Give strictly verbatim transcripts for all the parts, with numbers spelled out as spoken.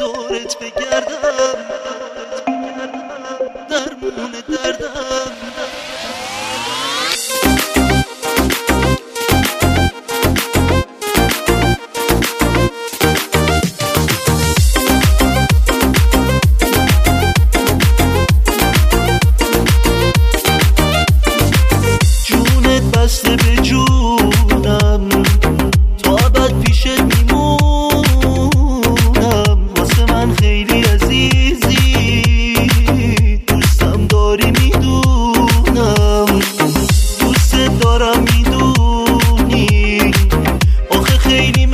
دورت بگردم، درمون دردم. جونت بسته به جونم، تا ابد پیشت میمونم. واسه من خیلی عزیزی، دوستم داری میدونم. دوست دارم میدونی، آخه خیلی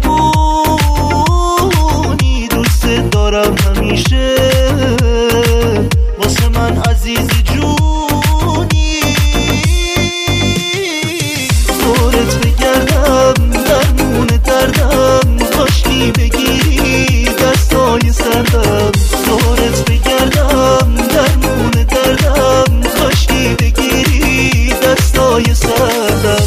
مهربونی. دوست دارم همیشه، واسه من عزیزی جونی. دورت بگردم، درمون دردم، کاشکی بگیری دستای سردم. دورت بگردم، درمون دردم، کاشکی بگیری دستای سردم.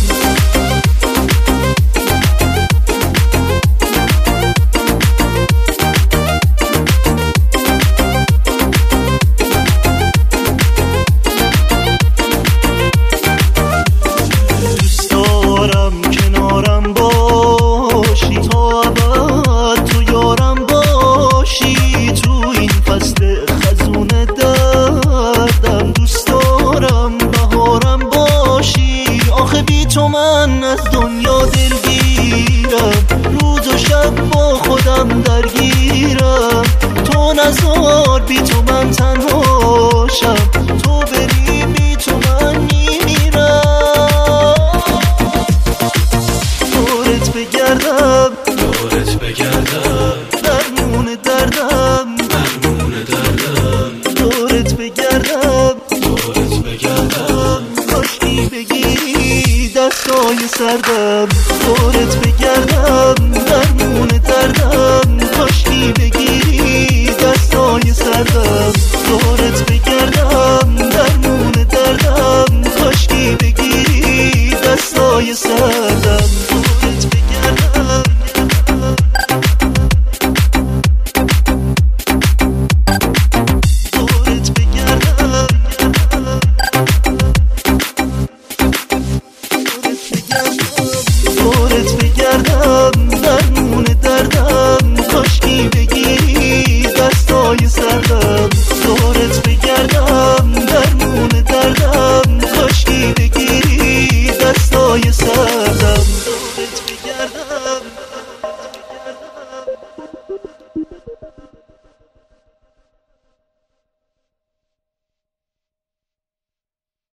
کنارم باشی تا ابد، تو یارم باشی. تو این فصل خزون دردم، دوست دارم بهارم باشی. آخه بی تو من از دنیا دلگیرم، روز و شب با خودم درگیرم. تو نزار بی تو من تنهاشم، تو بری بی تو من میمیرم. دورت بگردم، دورت بگردم، درمون دردم، درمون دردم. دورت بگردم، دورت بگردم، کاشکی بگیری دستای سردم.